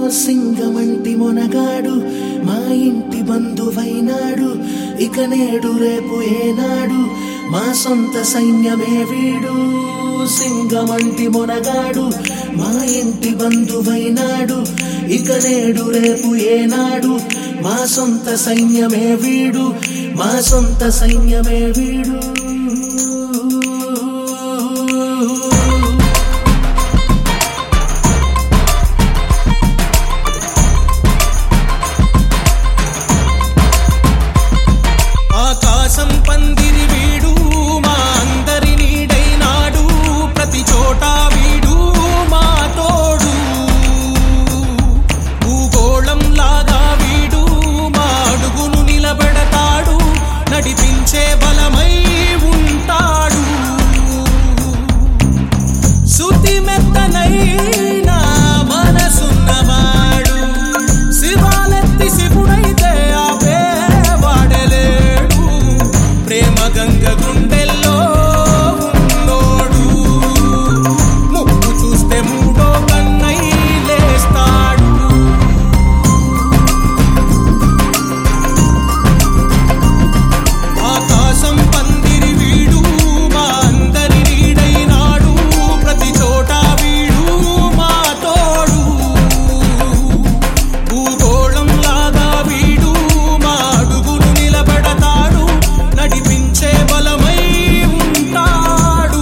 సింగమంటి మొనగాడు మా ఇంటి బంధువైనాడు ఇక నేడు రేపు ఏనాడు మా సొంత సైన్యమే వీడు సింగమంటి మొనగాడు మా ఇంటి బంధువైనాడు ఇక నేడు రేపు ఏనాడు మా సొంత సైన్యమే వీడు మా సొంత సైన్యమే వీడు ఆకాశం పందిరి వీడు మా అందరి నీడైనాడు ప్రతి చోట వీడు మా తోడు భూగోళం లాగా వీడు మా అడుగును నిలబెడతాడు నడిపించే బలమై ఉంటాడు శృతి మెత్తనైనా మనసున్నవాడు శివాలెత్తి శివుడైతే ఆపే వాడలేడు ప్రేమ గంగ గుండెల్లో ఉన్నోడు ముక్కు చూస్తే మూడో కన్నై లేస్తాడు ఆకాశం పందిరి వీడు మా అందరి నీడైనాడు ప్రతి చోట వీడు మా తోడు భూగోళం లాగా వీడు మా అడుగును నిలబెడతాడు నడిపించే బలమై ఉంటాడు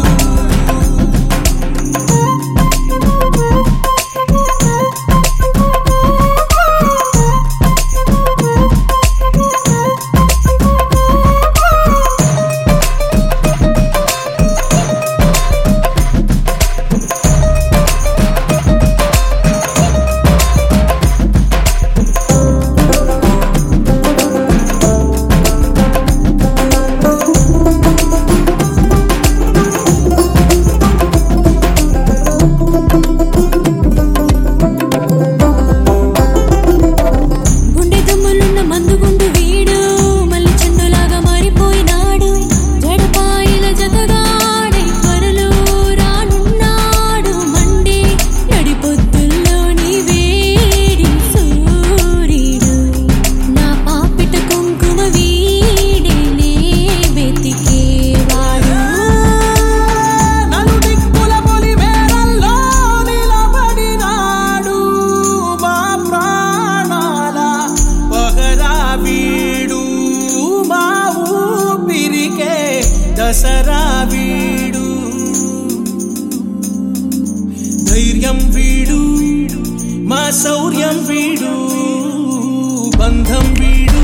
గుండె దమ్ములున్న మందుగుండు వీడు మళ్ళీ చెండులాగా మారిపోయినాడు జడపాయిల జతగాడై త్వరలో రానున్నాడు మండే నడిపొద్దుల్లోని వేడి సూర్యుడు నా పాపిట కుంకుమ వీడేనే వెతికేవాడు నలుదిక్కుల పొలి మేరల్లో నిలబడినాడు మా ప్రాణాల పగరా వీడు మా ఊపిరికే దసరా వీడు ధైర్యం వీడు మా శౌర్యం వీడు బంధం వీడు